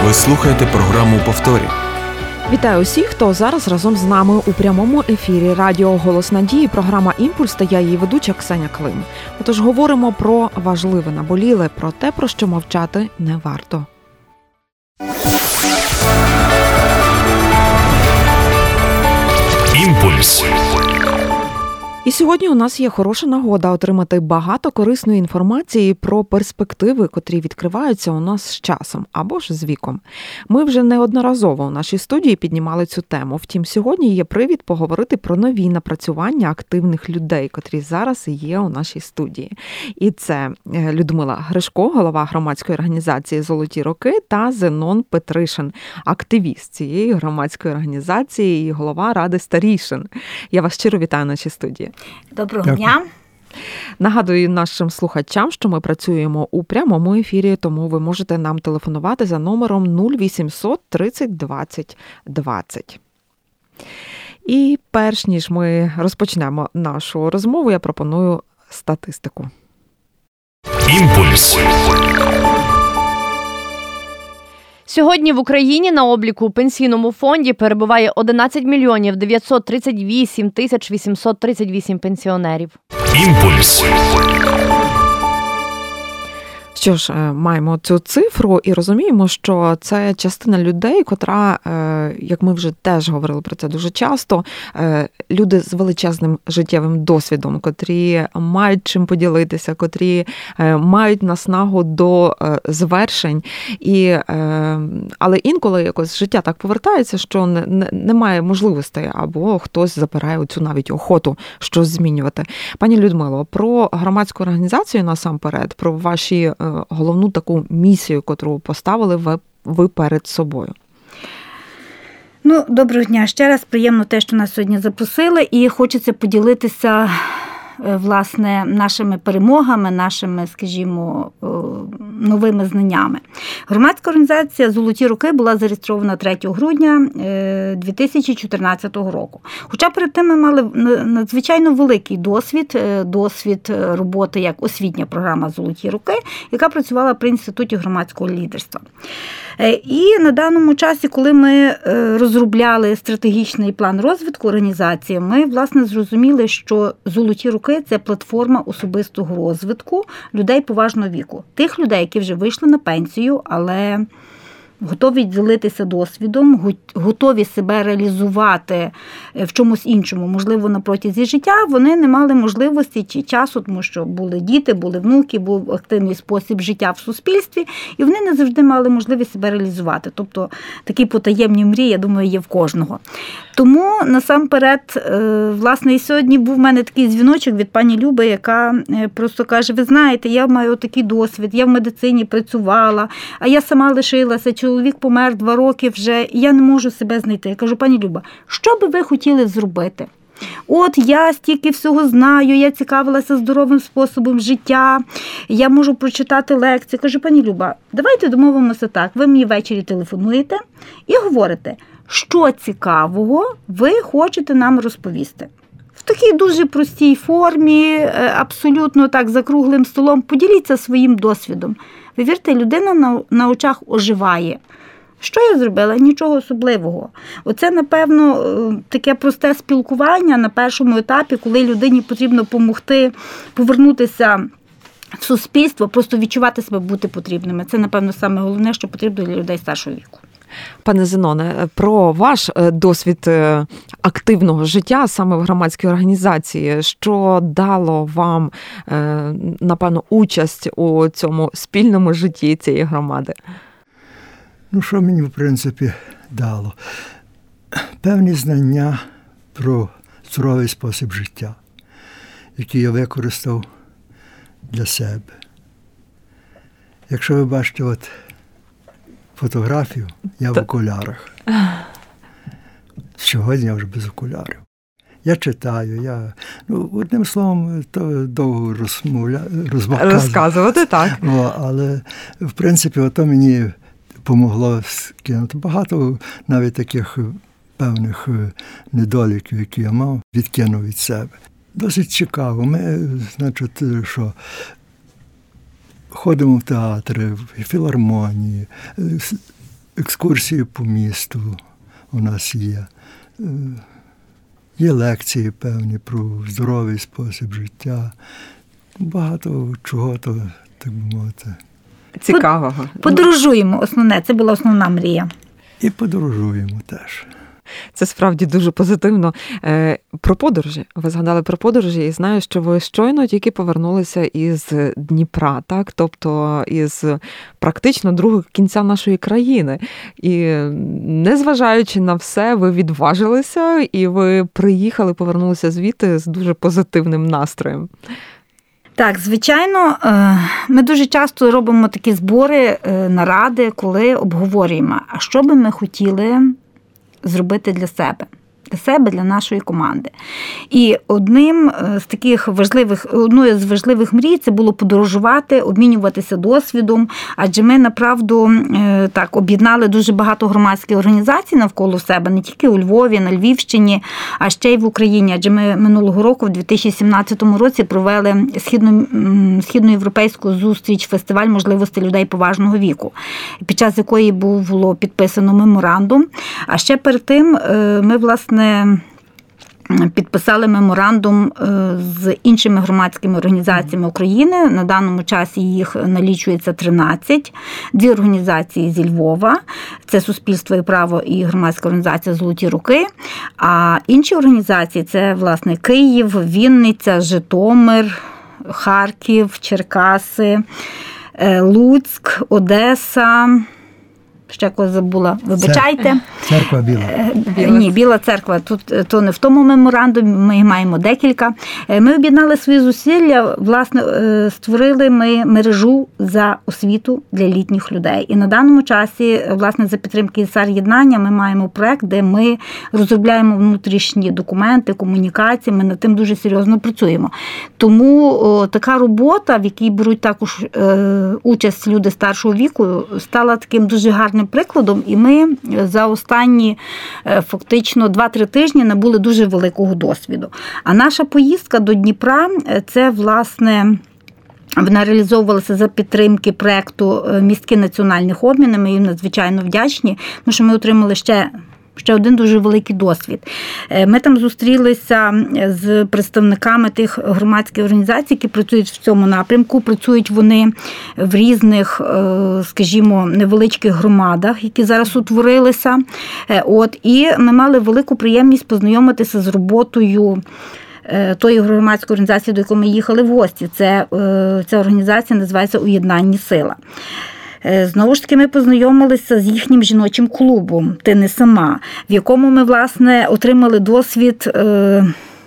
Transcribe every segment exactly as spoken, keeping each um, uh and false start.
Ви слухаєте програму «Повторі». Вітаю усіх, хто зараз разом з нами у прямому ефірі радіо «Голос надії», програма «Імпульс» та я її ведуча Ксеня Клим. Отож говоримо про важливе, наболіле, про те, про що мовчати не варто. «Імпульс». І сьогодні у нас є хороша нагода отримати багато корисної інформації про перспективи, котрі відкриваються у нас з часом або ж з віком. Ми вже неодноразово у нашій студії піднімали цю тему. Втім, сьогодні є привід поговорити про нові напрацювання активних людей, котрі зараз є у нашій студії. І це Людмила Гришко, голова громадської організації «Золоті роки», та Зенон Петришин, активіст цієї громадської організації і голова Ради старішин. Я вас щиро вітаю в нашій студії. Доброго Дякую. дня. Нагадую нашим слухачам, що ми працюємо у прямому ефірі, тому ви можете нам телефонувати за номером нуль вісімсот тридцять двадцять двадцять. І перш ніж ми розпочнемо нашу розмову, я пропоную статистику. Імпульс. Сьогодні в Україні на обліку у Пенсійному фонді перебуває одинадцять мільйонів дев'ятсот тридцять вісім тисяч вісімсот тридцять вісім пенсіонерів. Імпульс. Що ж, маємо цю цифру і розуміємо, що це частина людей, котра, як ми вже теж говорили про це дуже часто, люди з величезним життєвим досвідом, котрі мають чим поділитися, котрі мають наснагу до звершень. І, але інколи якось життя так повертається, що не, немає можливостей, або хтось запирає оцю навіть охоту щось змінювати. Пані Людмило, про громадську організацію насамперед, про ваші головну таку місію, котру поставили ви, ви перед собою. Ну, доброго дня. Ще раз приємно те, що нас сьогодні запросили, і хочеться поділитися, власне, нашими перемогами, нашими, скажімо, новими знаннями. Громадська організація «Золоті роки» була зареєстрована третього грудня дві тисячі чотирнадцятого року. Хоча перед тим ми мали надзвичайно великий досвід, досвід роботи як освітня програма «Золоті роки», яка працювала при Інституті громадського лідерства. І на даному часі, коли ми розробляли стратегічний план розвитку організації, ми, власне, зрозуміли, що «Золоті роки» – це платформа особистого розвитку людей поважного віку. Тих людей, які вже вийшли на пенсію, але готові ділитися досвідом, готові себе реалізувати в чомусь іншому, можливо, на протязі життя, вони не мали можливості чи часу, тому що були діти, були внуки, був активний спосіб життя в суспільстві, і вони не завжди мали можливість себе реалізувати. Тобто такі потаємні мрії, я думаю, є в кожного. Тому, насамперед, власне, і сьогодні був в мене такий дзвіночок від пані Люби, яка просто каже: ви знаєте, я маю такий досвід, я в медицині працювала, а я сама лишилася, чоловік помер два роки вже, і я не можу себе знайти. Я кажу: пані Люба, що би ви хотіли зробити? От я стільки всього знаю, я цікавилася здоровим способом життя, я можу прочитати лекції. Кажу: пані Люба, давайте домовимося так, ви мені ввечері телефонуєте і говорите, що цікавого ви хочете нам розповісти. В такій дуже простій формі, абсолютно так, за круглим столом, поділіться своїм досвідом. Ви вірте, людина на, на очах оживає. Що я зробила? Нічого особливого. Оце, напевно, таке просте спілкування на першому етапі, коли людині потрібно допомогти повернутися в суспільство, просто відчувати себе, бути потрібними. Це, напевно, саме головне, що потрібно для людей старшого віку. Пане Зеноне, про ваш досвід активного життя саме в громадській організації, що дало вам, напевно, участь у цьому спільному житті цієї громади? Ну, що мені, в принципі, дало? Певні знання про здоровий спосіб життя, який я використав для себе. Якщо ви бачите от фотографію, я в окулярах. Сьогодні я вже без окулярів. Я читаю, я, ну, одним словом, то довго розмовля... розказувати, так. О, але, в принципі, ото мені помогло скинути багато навіть таких певних недоліків, які я мав, відкинув від себе. Досить цікаво. Ми, значить, що ходимо в театри, в філармонії, екскурсії по місту у нас є. Є лекції певні про здоровий спосіб життя. Багато чого, то, так би мовити. Цікавого. Подорожуємо, основне, це була основна мрія. І подорожуємо теж. Це справді дуже позитивно. Про подорожі. Ви згадали про подорожі, і знаю, що ви щойно тільки повернулися із Дніпра, так? Тобто із практично другого кінця нашої країни. І незважаючи на все, ви відважилися, і ви приїхали, повернулися звідти з дуже позитивним настроєм. Так, звичайно, ми дуже часто робимо такі збори, наради, коли обговорюємо, а що би ми хотіли зробити для себе. Для себе, для нашої команди. І одним з таких важливих, одною з важливих мрій це було подорожувати, обмінюватися досвідом, адже ми, направду, так, об'єднали дуже багато громадських організацій навколо себе, не тільки у Львові, на Львівщині, а ще й в Україні. Адже ми минулого року, в дві тисячі сімнадцятому році, провели східно, східноєвропейську зустріч, фестиваль можливостей людей поважного віку, під час якої було підписано меморандум. А ще перед тим ми, власне, підписали меморандум з іншими громадськими організаціями України. На даному часі їх налічується тринадцять. Дві організації зі Львова. Це «Суспільство і право» і громадська організація «Золоті руки». А інші організації – це, власне, Київ, Вінниця, Житомир, Харків, Черкаси, Луцьк, Одеса. Ще когось забула, вибачайте. Церква Біла. Біла. Ні, Біла церква. Тут то не в тому меморандумі, ми маємо декілька. Ми об'єднали свої зусилля, власне, створили ми мережу за освіту для літніх людей. І на даному часі, власне, за підтримки ІСАР єднання ми маємо проект, де ми розробляємо внутрішні документи, комунікації, ми над тим дуже серйозно працюємо. Тому о, така робота, в якій беруть також е, участь люди старшого віку, стала таким дуже гарним прикладом, і ми за останні фактично два-три тижні набули дуже великого досвіду. А наша поїздка до Дніпра – це, власне, вона реалізовувалася за підтримки проєкту «Містки національних обмінів». Ми їм надзвичайно вдячні, тому що ми отримали ще Ще один дуже великий досвід. Ми там зустрілися з представниками тих громадських організацій, які працюють в цьому напрямку. Працюють вони в різних, скажімо, невеличких громадах, які зараз утворилися. От, і ми мали велику приємність познайомитися з роботою тої громадської організації, до якої ми їхали в гості. Це, ця організація називається «Уєднання сила». Знову ж таки, ми познайомилися з їхнім жіночим клубом «Ти не сама», в якому ми, власне, отримали досвід е-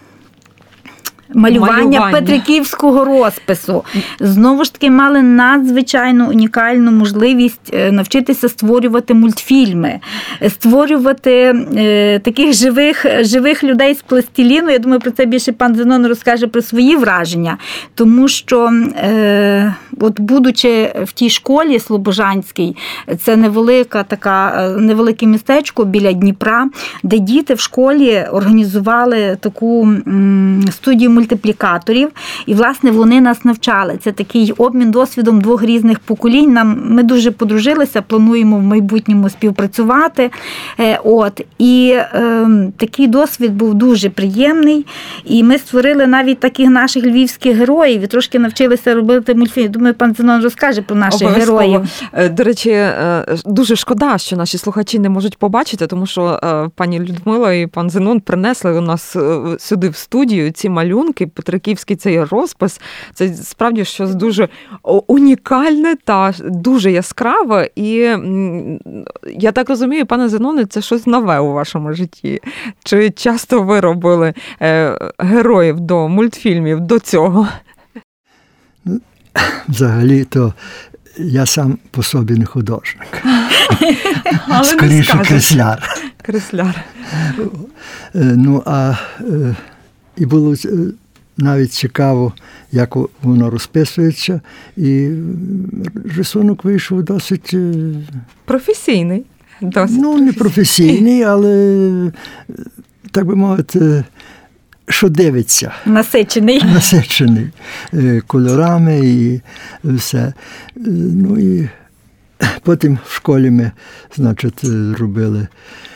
малювання, малювання петриківського розпису. Знову ж таки, мали надзвичайно унікальну можливість навчитися створювати мультфільми, створювати е, таких живих, живих людей з пластиліну. Я думаю, про це більше пан Зенон розкаже про свої враження. Тому що, е, от будучи в тій школі Слобожанській, це невелика така, невелике містечко біля Дніпра, де діти в школі організували таку м, студію мультиплікаторів, і, власне, вони нас навчали. Це такий обмін досвідом двох різних поколінь. Нам, ми дуже подружилися, плануємо в майбутньому співпрацювати. Е, от. І е, такий досвід був дуже приємний. І ми створили навіть таких наших львівських героїв і трошки навчилися робити мультфільм. Думаю, пан Зенон розкаже про наших героїв. До речі, дуже шкода, що наші слухачі не можуть побачити, тому що пані Людмила і пан Зенон принесли у нас сюди в студію ці малюнки. Петриківський цей розпис, це справді щось дуже унікальне та дуже яскраве. І я так розумію, пане Зеноне, це щось нове у вашому житті. Чи часто ви робили героїв до мультфільмів до цього? Взагалі-то я сам по собі не художник. Скоріше кресляр. Кресляр. Ну, а і було навіть цікаво, як воно розписується, і рисунок вийшов досить... Професійний. Досить ну, не професійний, але, так би мовити, що дивиться. Насичений. Насичений кольорами і все. Ну, і Потім в школі ми, значить, робили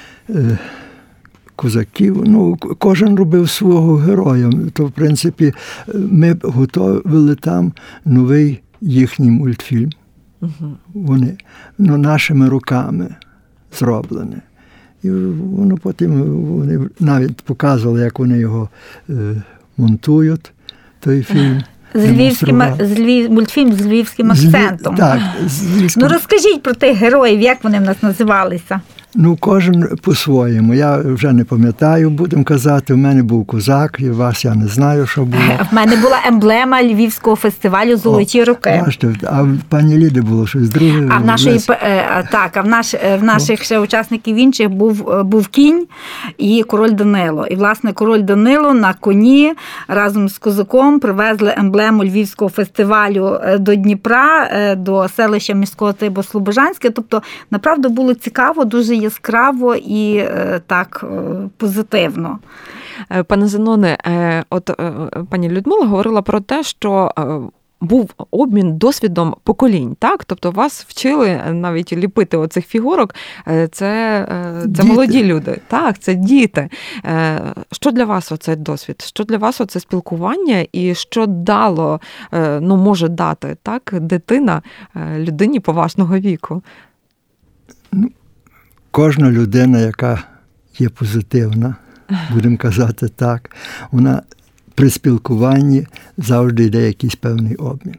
козаків. Ну, кожен робив свого героя. То, в принципі, ми готували там новий їхній мультфільм. Угу. Вони, ну, нашими руками зроблені. І воно потім, вони навіть показували, як вони його е, монтують, той фільм. З львівським, з львів, мультфільм з львівським акцентом. Так, з львівським... Ну, розкажіть про тих героїв, як вони в нас називалися? Ну, кожен по-своєму. Я вже не пам'ятаю, будемо казати. У мене був козак, і вас я не знаю, що було. В мене була емблема Львівського фестивалю «Золоті роки». Бачите, а в пані Ліди було щось друге. А в нашої, так, а в, наш, в наших ще учасників інших був, був кінь і король Данило. І, власне, король Данило на коні разом з козаком привезли емблему Львівського фестивалю до Дніпра, до селища міського типу Слобожанське. Тобто, направду, було цікаво, дуже яскраво і так позитивно. Пане Зеноне, от пані Людмила говорила про те, що був обмін досвідом поколінь, так? Тобто вас вчили навіть ліпити оцих фігурок, це, це молоді люди, так, це діти. Що для вас оцей досвід? Що для вас оце спілкування і що дало, ну, може дати, так, дитина людині поважного віку? Ну, кожна людина, яка є позитивна, будемо казати так, вона при спілкуванні завжди йде якийсь певний обмін.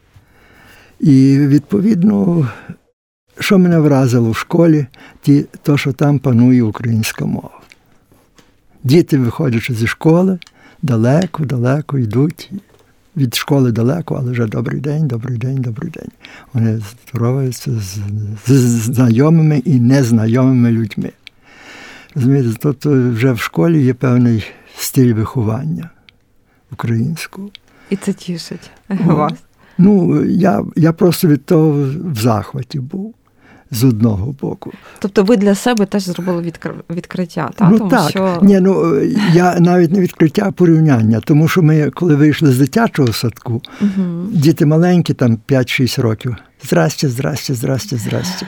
І, відповідно, що мене вразило в школі, ті, то, що там панує українська мова. Діти, виходячи зі школи, далеко-далеко йдуть, від школи далеко, але вже добрий день, добрий день, добрий день. Вони здороваються з, з знайомими і незнайомими людьми. Розумієте, тобто вже в школі є певний стиль виховання українського. І це тішить вас? Ну, я, я просто від того в захваті був. З одного боку. Тобто ви для себе теж зробили відкриття, так? Ну, тому так. Що... Ні, ну, я навіть не відкриття, а порівняння. Тому що ми, коли вийшли з дитячого садку, угу. Діти маленькі, там п'ять-шість років. Здрасте, здрасте, здрасте, здрасте.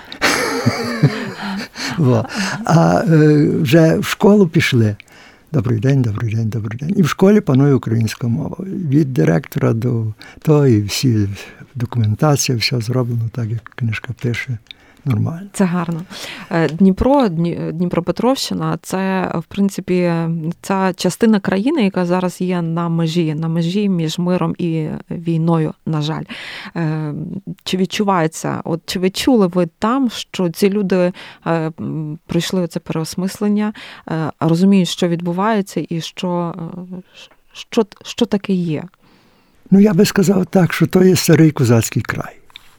А вже в школу пішли. Добрий день, добрий день, добрий день. І в школі панує українська мова. Від директора до того, і всі документація, все зроблено так, як книжка пише. Нормально. Це гарно. Дніпро, Дніпропетровщина – це, в принципі, ця частина країни, яка зараз є на межі, на межі між миром і війною, на жаль. Чи відчувається, от чи відчули ви там, що ці люди пройшли це переосмислення, розуміють, що відбувається і що, що, що таке є? Ну, я би сказав так, що то є старий козацький край.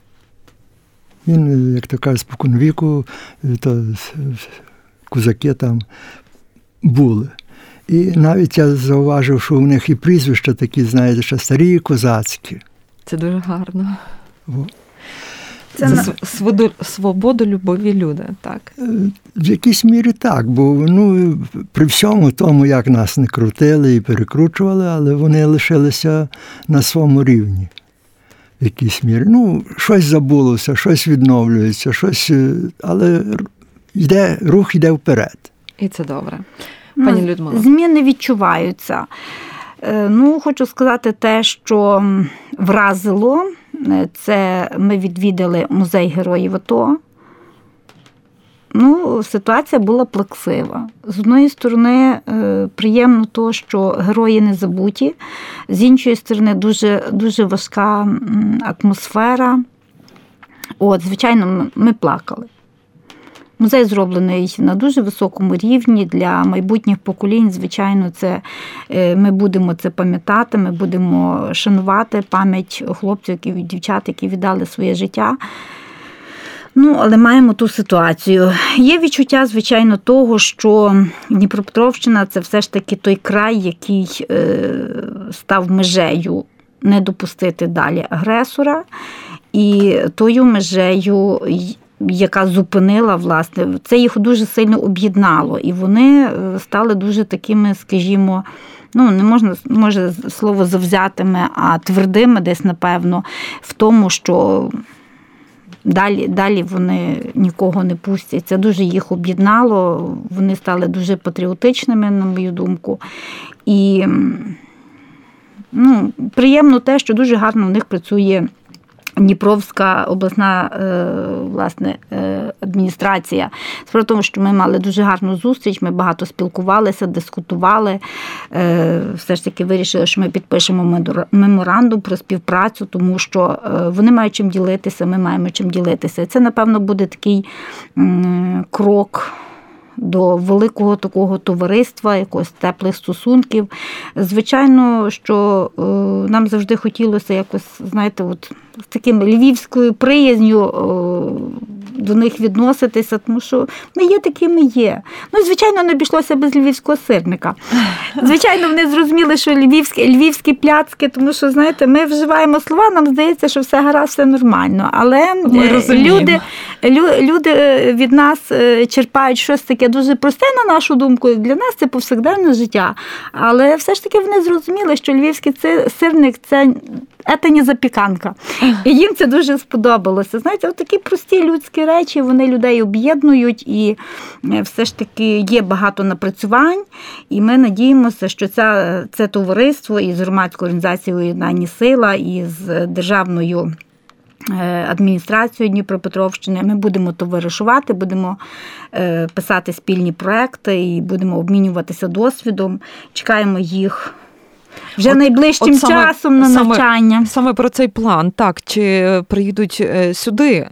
Він, як то кажуть, споконвіку, то козаки там були. І навіть я зауважив, що у них і прізвища такі, знаєте, що старі козацькі. Це дуже гарно. О. Це, Це на... свободу, свободолюбові люди, так? В якійсь мірі так, бо ну, при всьому тому, як нас не крутили і перекручували, але вони лишилися на своєму рівні. В якійсь мірі. Ну, щось забулося, щось відновлюється, щось, але йде, рух йде вперед. І це добре. Пані Людмила. Зміни відчуваються. Ну, хочу сказати те, що вразило. Це ми відвідали музей Героїв АТО. Ну, ситуація була плаксива. З одної сторони, приємно то, що герої не забуті. З іншої сторони, дуже, дуже важка атмосфера. От, звичайно, ми плакали. Музей зроблений на дуже високому рівні для майбутніх поколінь. Звичайно, це, ми будемо це пам'ятати, ми будемо шанувати пам'ять хлопців і дівчат, які віддали своє життя. Ну, але маємо ту ситуацію. Є відчуття, звичайно, того, що Дніпропетровщина – це все ж таки той край, який е, став межею не допустити далі агресора. І тою межею, яка зупинила, власне, це їх дуже сильно об'єднало. І вони стали дуже такими, скажімо, ну, не можна, може, слово завзятими, а твердими десь, напевно, в тому, що Далі, далі вони нікого не пустять. Це дуже їх об'єднало, вони стали дуже патріотичними, на мою думку. І ну, приємно те, що дуже гарно в них працює Дніпровська обласна власне, адміністрація. Справа в тому, що ми мали дуже гарну зустріч, ми багато спілкувалися, дискутували. Все ж таки вирішили, що ми підпишемо меморандум про співпрацю, тому що вони мають чим ділитися, ми маємо чим ділитися. Це, напевно, буде такий крок до великого такого товариства, якогось теплих стосунків. Звичайно, що е, нам завжди хотілося якось, знаєте, от з таким львівською приязнью е, до них відноситися, тому що ми є такими є. Ну, звичайно, не обійшлося без львівського сирника. Звичайно, вони зрозуміли, що львівські, львівські пляцки, тому що, знаєте, ми вживаємо слова, нам здається, що все гаразд, все нормально. Але люди, люди від нас черпають щось таке дуже просте, на нашу думку, для нас це повсякденне життя. Але все ж таки вони зрозуміли, що львівський сирник – це це не запіканка. І їм це дуже сподобалося. Знаєте, от такі прості людські речі, вони людей об'єднують, і все ж таки є багато напрацювань, і ми надіємося, що це, це товариство із громадською організацією «Єднання сила», і з державною адміністрацією Дніпропетровщини ми будемо товаришувати, будемо писати спільні проекти і будемо обмінюватися досвідом. Чекаємо їх вже от, найближчим от саме, часом на навчання. Саме, саме про цей план, так, чи приїдуть сюди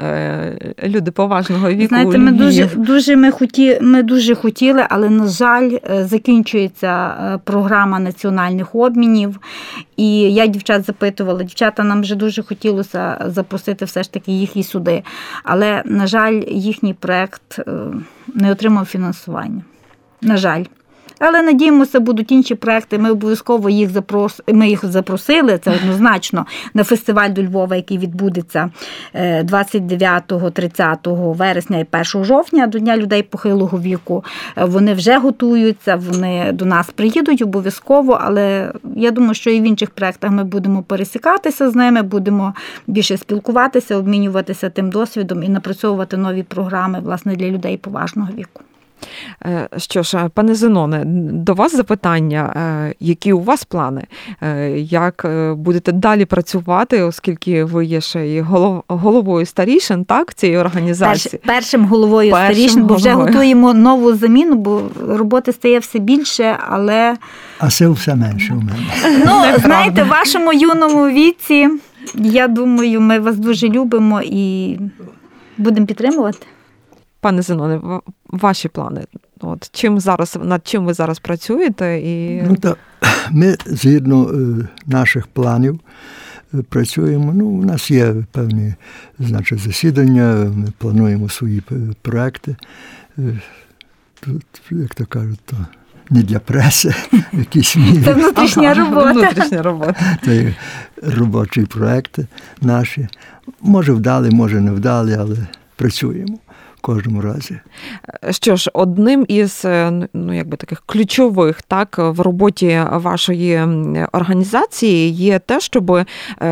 люди поважного віку? Знаєте, ми дуже, дуже, ми, хоті, ми дуже хотіли, але, на жаль, закінчується програма національних обмінів. І я дівчат запитувала, дівчата, нам вже дуже хотілося запросити все ж таки їх і сюди. Але, на жаль, їхній проєкт не отримав фінансування. На жаль. Але, надіємося, будуть інші проекти. Ми обов'язково їх, запрос... Ми їх запросили, це однозначно, на фестиваль до Львова, який відбудеться двадцять дев'ятого тридцятого вересня і першого жовтня, до Дня людей похилого віку. Вони вже готуються, вони до нас приїдуть обов'язково, але я думаю, що і в інших проектах ми будемо пересікатися з ними, будемо більше спілкуватися, обмінюватися тим досвідом і напрацьовувати нові програми, власне, для людей поважного віку. Що ж, пане Зеноне, до вас запитання. Які у вас плани? Як будете далі працювати, оскільки ви є ще і головою старішин, так, цієї організації? Перш, першим головою першим старішин, бо вже головою. Готуємо нову заміну, бо роботи стає все більше, але... А сил все менше у мене. Ну, знаєте, в вашому юному віці, я думаю, ми вас дуже любимо і будемо підтримувати. Пане Зеноне, ваші плани? От чим зараз, над чим ви зараз працюєте? І... Ну, так, ми згідно наших планів працюємо. Ну, у нас є певні, значить, засідання, ми плануємо свої проекти. Тут, як то кажуть, то не для преси, якісь мірі. Це внутрішня ага, робота. Внутрішня робота. Це робочі проекти наші. Може вдалі, може не вдалі, але працюємо. В кожному разі. Що ж, одним із, ну, якби таких ключових, так, в роботі вашої організації є те, щоб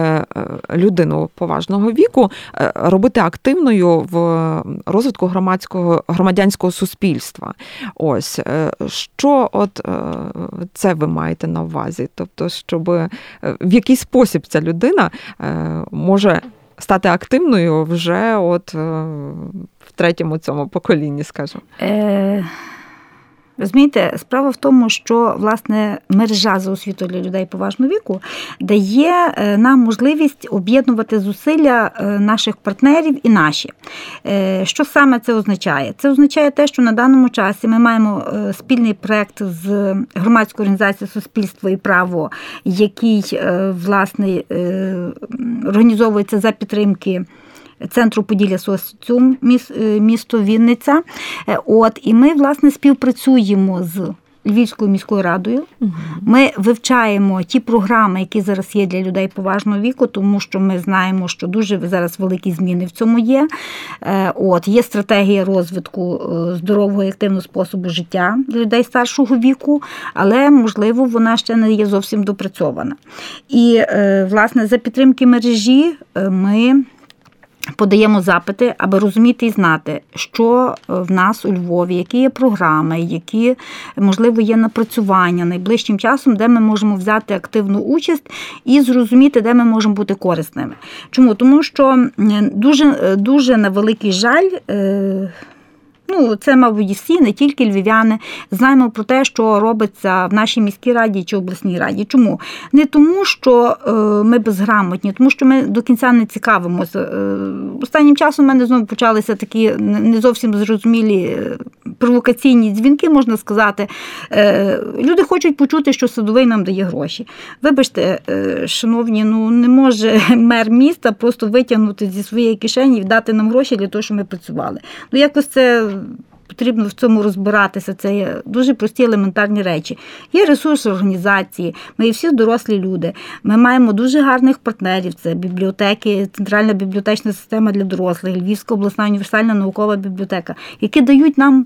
людину поважного віку робити активною в розвитку громадського, громадянського суспільства. Ось, що от це ви маєте на увазі? Тобто, щоб в який спосіб ця людина може стати активною вже от в третьому цьому поколінні, скажімо? Е, розумієте, справа в тому, що, власне, мережа за освіту для людей поважного віку дає нам можливість об'єднувати зусилля наших партнерів і наші. Е, що саме це означає? Це означає те, що на даному часі ми маємо спільний проєкт з громадською організацією «Суспільство і право», який, власне, організовується за підтримки Центру Поділля Соціум, місто Вінниця. От, і ми, власне, співпрацюємо з Львівською міською радою. Угу. Ми вивчаємо ті програми, які зараз є для людей поважного віку, тому що ми знаємо, що дуже зараз великі зміни в цьому є. От, є стратегія розвитку здорового і активного способу життя для людей старшого віку, але, можливо, вона ще не є зовсім допрацьована. І, власне, за підтримки мережі ми подаємо запити, аби розуміти і знати, що в нас у Львові, які є програми, які, можливо, є напрацювання найближчим часом, де ми можемо взяти активну участь і зрозуміти, де ми можемо бути корисними. Чому? Тому що дуже, дуже на великий жаль, ну, це, мабуть, всі, не тільки львів'яни, знаємо про те, що робиться в нашій міській раді чи обласній раді. Чому? Не тому, що ми безграмотні, тому що ми до кінця не цікавимося. Останнім часом в мене знову почалися такі не зовсім зрозумілі провокаційні дзвінки, можна сказати. Люди хочуть почути, що Садовий нам дає гроші. Вибачте, шановні, ну не може мер міста просто витягнути зі своєї кишені і дати нам гроші для того, щоб ми працювали. Ну, якось це потрібно в цьому розбиратися. Це є дуже прості елементарні речі. Є ресурси організації, ми є всі дорослі люди. Ми маємо дуже гарних партнерів. Це бібліотеки, Центральна бібліотечна система для дорослих, Львівська обласна універсальна наукова бібліотека, які дають нам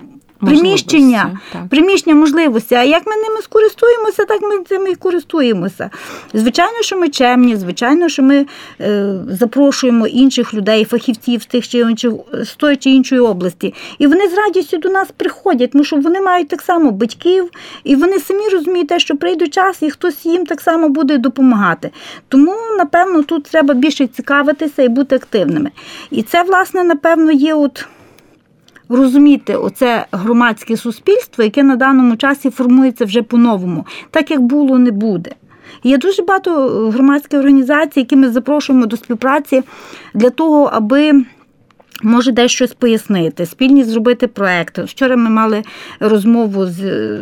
приміщення, приміщення можливості. А як ми ними скористуємося, так ми цим і користуємося. Звичайно, що ми чемні, звичайно, що ми е, запрошуємо інших людей, фахівців з тих чи інших, з тої чи іншої області. І вони з радістю до нас приходять, тому що вони мають так само батьків, і вони самі розуміють те, що прийде час, і хтось їм так само буде допомагати. Тому, напевно, тут треба більше цікавитися і бути активними. І це, власне, напевно, є от розуміти оце громадське суспільство, яке на даному часі формується вже по-новому. Так, як було, не буде. Є дуже багато громадських організацій, які ми запрошуємо до співпраці для того, аби, може, десь щось пояснити, спільні зробити проекти. Вчора ми мали розмову з,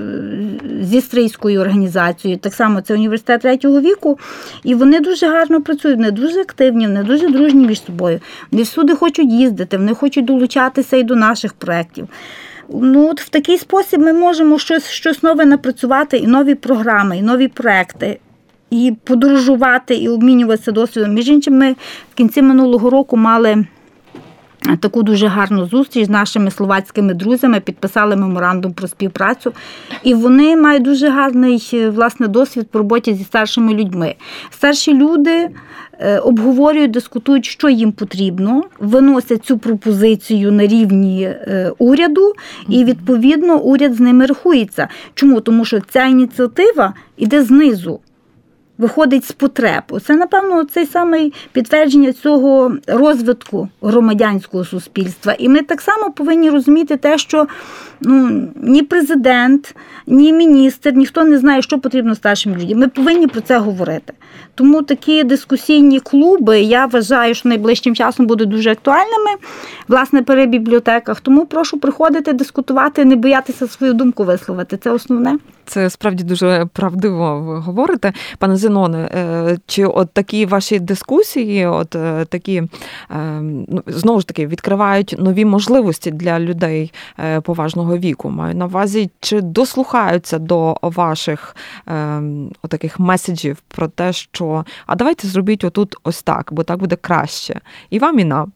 зі стрийською організацією, так само це університет третього віку, і вони дуже гарно працюють, вони дуже активні, вони дуже дружні між собою. Вони всюди хочуть їздити, вони хочуть долучатися і до наших проєктів. Ну, от в такий спосіб ми можемо щось, щось нове напрацювати, і нові програми, і нові проекти, і подорожувати, і обмінюватися досвідом. Між іншим, ми в кінці минулого року мали таку дуже гарну зустріч з нашими словацькими друзями, підписали меморандум про співпрацю, і вони мають дуже гарний, власне, досвід по роботі зі старшими людьми. Старші люди обговорюють, дискутують, що їм потрібно, виносять цю пропозицію на рівні уряду, і, відповідно, уряд з ними рахується. Чому? Тому що ця ініціатива йде знизу. Виходить з потреб. Це, напевно, цей самий підтвердження цього розвитку громадянського суспільства. І ми так само повинні розуміти те, що ну, ні президент, ні міністр, ніхто не знає, що потрібно старшим людям. Ми повинні про це говорити. Тому такі дискусійні клуби, я вважаю, що найближчим часом будуть дуже актуальними, власне, при бібліотеках. Тому прошу приходити, дискутувати, не боятися свою думку висловити. Це основне. Це справді дуже правдиво ви говорите. Пане Зеноне, чи от такі ваші дискусії, от такі, ну, знову ж таки, відкривають нові можливості для людей поважного віку? Маю на увазі, чи дослухаються до ваших отаких меседжів про те, що а давайте зробіть отут ось так, бо так буде краще. І вам, і нам.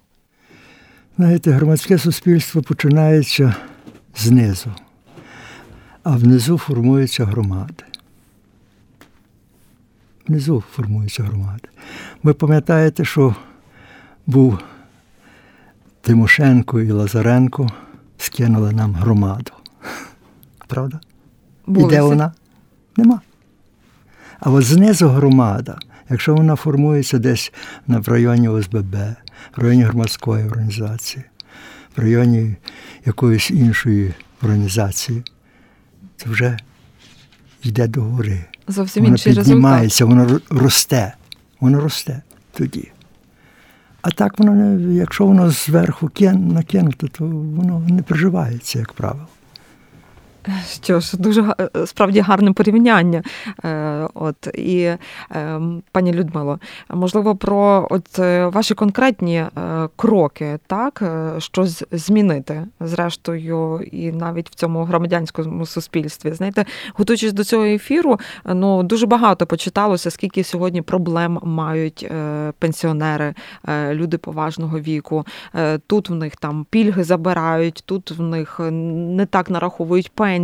Знаєте, громадське суспільство починається знизу, а внизу формуються громади. Внизу формуються громади. Ви пам'ятаєте, що був Тимошенко і Лазаренко, скинули нам громаду. Правда? Були. І де вона? Нема. А от знизу громада, якщо вона формується десь в районі О С Б Б, в районі громадської організації, в районі якоїсь іншої організації, це вже йде до гори. Зовсім вона інший результат. Вона піднімається, воно росте. Воно росте тоді. А так, воно, якщо воно зверху накинуто, то воно не приживається, як правило. Що ж, дуже справді гарне порівняння. От, і, пані Людмило, можливо, про от ваші конкретні кроки, так, щось змінити, зрештою, і навіть в цьому громадянському суспільстві. Знаєте, готуючись до цього ефіру, ну, дуже багато почиталося, скільки сьогодні проблем мають пенсіонери, люди поважного віку. Тут в них там пільги забирають, тут в них не так нараховують пенсії.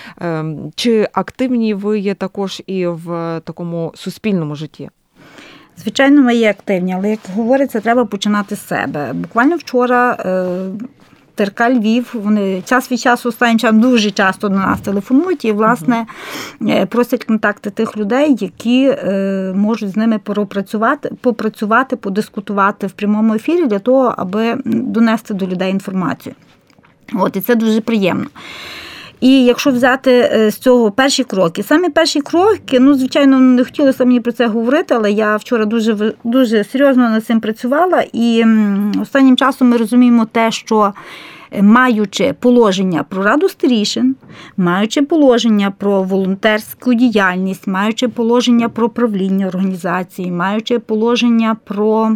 Чи активні ви є також і в такому суспільному житті? Звичайно, ми є активні, але, як говориться, треба починати з себе. Буквально вчора ТРК Львів, вони час від часу, останнім часом дуже часто до нас телефонують і, власне, просять контакти тих людей, які можуть з ними попрацювати, попрацювати, подискутувати в прямому ефірі для того, аби донести до людей інформацію. От, і це дуже приємно. І якщо взяти з цього перші кроки, самі перші кроки, ну, звичайно, не хотілося мені про це говорити, але я вчора дуже, дуже серйозно над цим працювала, і останнім часом ми розуміємо те, що маючи положення про раду старішин, маючи положення про волонтерську діяльність, маючи положення про правління організації, маючи положення про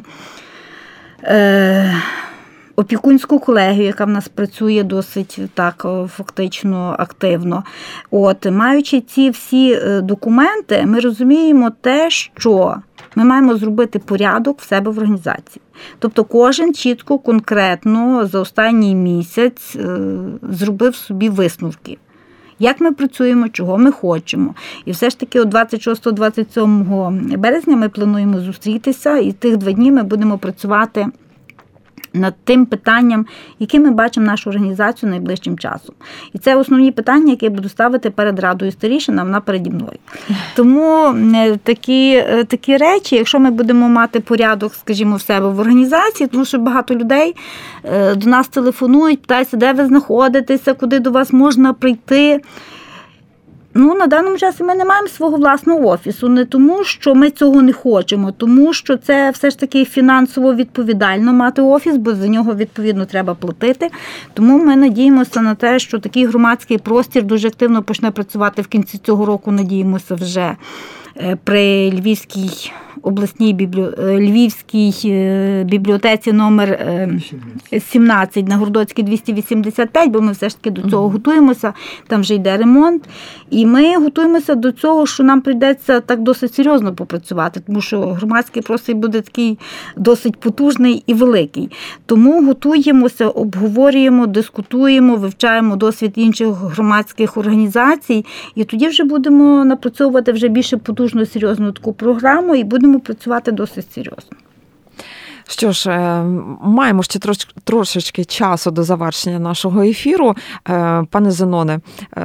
Е, опікунську колегію, яка в нас працює досить так фактично активно. От, маючи ці всі документи, ми розуміємо те, що ми маємо зробити порядок в себе в організації. Тобто кожен чітко, конкретно за останній місяць зробив собі висновки. Як ми працюємо, чого ми хочемо. І все ж таки двадцять шостого - двадцять сьомого березня ми плануємо зустрітися, і тих два дні ми будемо працювати над тим питанням, яке ми бачимо нашу організацію найближчим часом. І це основні питання, які я буду ставити перед Радою старішин, а вона переді мною. Тому такі, такі речі, якщо ми будемо мати порядок, скажімо, в себе в організації, тому що багато людей до нас телефонують, питаються, де ви знаходитеся, куди до вас можна прийти. Ну, на даному часі ми не маємо свого власного офісу, не тому, що ми цього не хочемо, тому що це все ж таки фінансово відповідально мати офіс, бо за нього, відповідно, треба платити. Тому ми надіємося на те, що такий громадський простір дуже активно почне працювати в кінці цього року, надіємося, вже при Львівській обласній біблі... Львівській бібліотеці номер сімнадцять на Городоцькій двісті вісімдесят п'ять, бо ми все ж таки до цього готуємося, там вже йде ремонт. І ми готуємося до цього, що нам прийдеться так досить серйозно попрацювати, тому що громадський простір буде такий досить потужний і великий. Тому готуємося, обговорюємо, дискутуємо, вивчаємо досвід інших громадських організацій, і тоді вже будемо напрацьовувати вже більше потужну, серйозну таку програму і будемо працювати досить серйозно. Що ж, маємо ще трош, трошечки часу до завершення нашого ефіру. Пане Зеноне,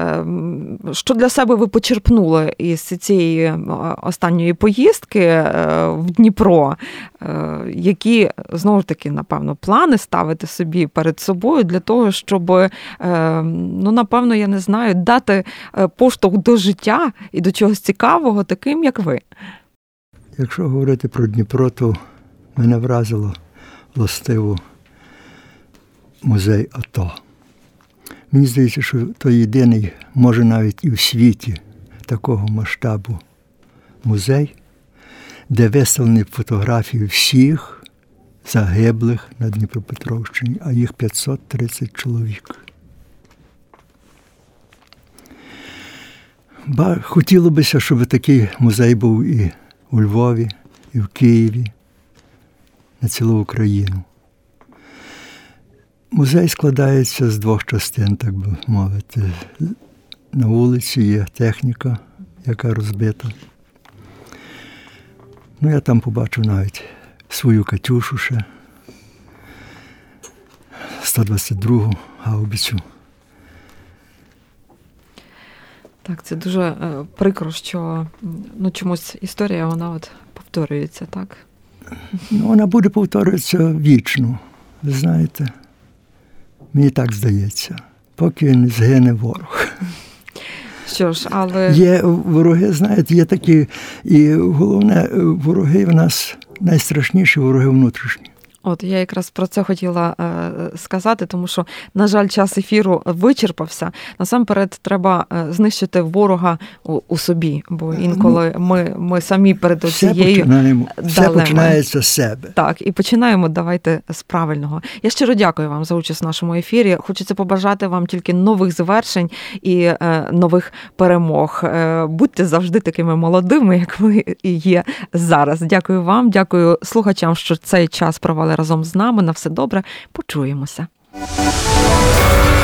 що для себе ви почерпнули із цієї останньої поїздки в Дніпро? Які, знову ж таки, напевно, плани ставити собі перед собою для того, щоб, ну, напевно, я не знаю, дати поштовх до життя і до чогось цікавого таким, як ви? Якщо говорити про Дніпро, то мене вразило властиво музей АТО. Мені здається, що то єдиний, може навіть і в світі, такого масштабу музей, де виставлені фотографії всіх загиблих на Дніпропетровщині, а їх п'ятсот тридцять чоловік. Ба, хотіло бися, щоб такий музей був і у Львові, і в Києві, на цілу Україну. Музей складається з двох частин, так би мовити. На вулиці є техніка, яка розбита. Ну, я там побачив навіть свою «Катюшу» ще, сто двадцять другу гаубицю. Так, це дуже е, прикро, що, ну, чомусь історія, вона от повторюється, так? Ну, вона буде повторюватися вічно, ви знаєте. Мені так здається, поки не згине ворог. Що ж, але... Є вороги, знаєте, є такі, і головне, вороги в нас найстрашніші вороги внутрішні. От, я якраз про це хотіла е, сказати, тому що, на жаль, час ефіру вичерпався. Насамперед, треба знищити ворога у, у собі, бо інколи ми, ми самі перед оцією дилемою. Все починається з себе. Так, і починаємо, давайте, з правильного. Я щиро дякую вам за участь в нашому ефірі. Хочеться побажати вам тільки нових звершень і е, нових перемог. Е, будьте завжди такими молодими, як ви і є зараз. Дякую вам, дякую слухачам, що цей час провели разом з нами. На все добре. Почуємося.